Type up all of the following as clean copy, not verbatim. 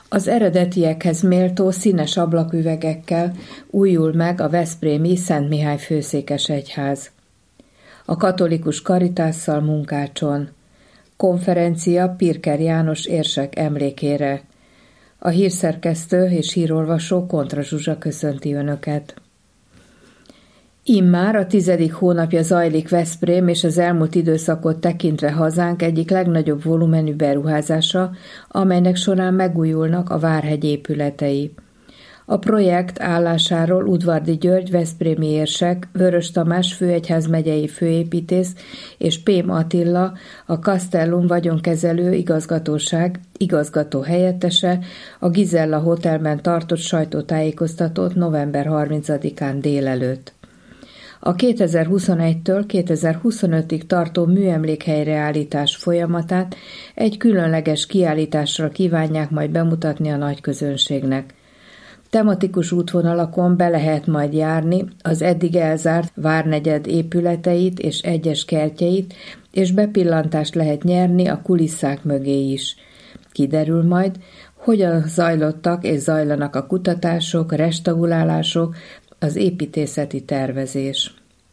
Az eredetiekhez méltó színes ablaküvegekkel újul meg a veszprémi Szent Mihály főszékesegyház. A katolikus Karitásszal Munkácson. Konferencia Pirker János érsek emlékére. A hírszerkesztő és hírolvasó Kontra Zsuzsa köszönti Önöket. Immár a 10. hónapja zajlik Veszprém és az elmúlt időszakot tekintve hazánk egyik legnagyobb volumenű beruházása, amelynek során megújulnak a Várhegy épületei. A projekt állásáról Udvardy György veszprémi érsek, Vörös Tamás főegyházmegyei főépítész és Pém Attila, a Castellum vagyonkezelő igazgatóság igazgató helyettese a Gizella Hotelben tartott sajtótájékoztatót november 30-án délelőtt. A 2021-től 2025-ig tartó műemlékhelyreállítás folyamatát egy különleges kiállításra kívánják majd bemutatni a nagyközönségnek. Tematikus útvonalakon be lehet majd járni az eddig elzárt várnegyed épületeit és egyes kertjeit, és bepillantást lehet nyerni a kulisszák mögé is. Kiderül majd, hogyan zajlottak és zajlanak a kutatások, restaurálások, az építészeti tervezés.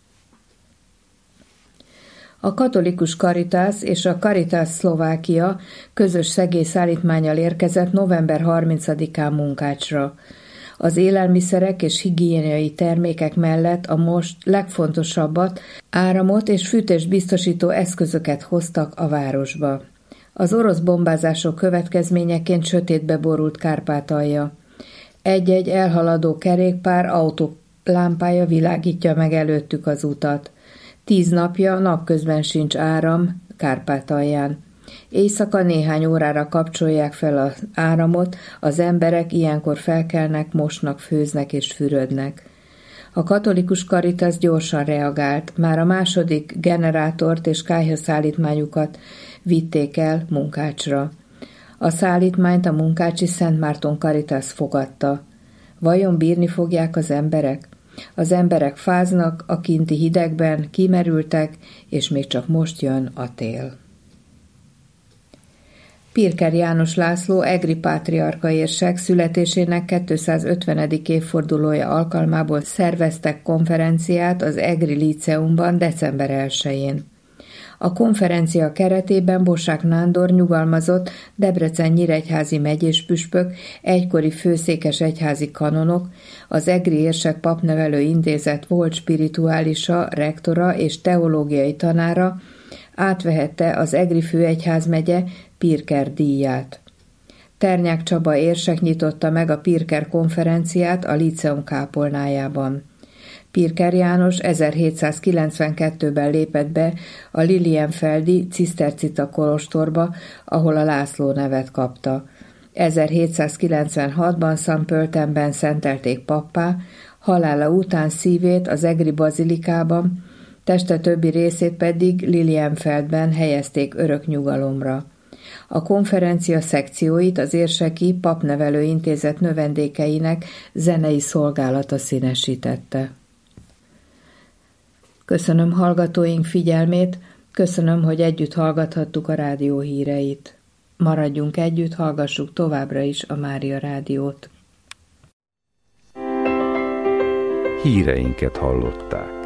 A katolikus Caritas és a Caritas Szlovákia közös segélyszállítmánnyal érkezett november 30-án Munkácsra. Az élelmiszerek és higiéniai termékek mellett a most legfontosabbat, áramot és fűtést biztosító eszközöket hoztak a városba. Az orosz bombázások következményeként sötétbe borult Kárpátalja. Egy-egy elhaladó kerékpár autólámpája világítja meg előttük az utat. 10 napja napközben sincs áram Kárpátalján. Éjszaka néhány órára kapcsolják fel az áramot, az emberek ilyenkor felkelnek, mosnak, főznek és fürödnek. A katolikus Caritas gyorsan reagált, már a második generátort és kályhaszállítmányukat vitték el Munkácsra. A szállítmányt a munkácsi Szent Márton Caritas fogadta. Vajon bírni fogják az emberek? Az emberek fáznak, a kinti hidegben, kimerültek, és még csak most jön a tél. Pirker János László egri pátriárka érsek születésének 250. évfordulója alkalmából szerveztek konferenciát az egri líceumban december 1-én. A konferencia keretében Bossák Nándor nyugalmazott Debrecen-nyíregyházi megyéspüspök, egykori főszékes egyházi kanonok, az Egri Érsek Papnevelő Intézet volt spirituálisa, rektora és teológiai tanára átvehette az Egri főegyházmegye Pirker díját. Ternyák Csaba érsek nyitotta meg a Pirker konferenciát a líceum kápolnájában. Pirker János 1792-ben lépett be a Lilienfeldi cisztercita kolostorba, ahol a László nevet kapta. 1796-ban Szentpöltenben szentelték pappá, halála után szívét az egri bazilikában, teste többi részét pedig Lilienfeldben helyezték örök nyugalomra. A konferencia szekcióit az Érseki Papnevelő Intézet növendékeinek zenei szolgálata színesítette. Köszönöm hallgatóink figyelmét, köszönöm, hogy együtt hallgathattuk a rádió híreit. Maradjunk együtt, hallgassuk továbbra is a Mária Rádiót. Híreinket hallották.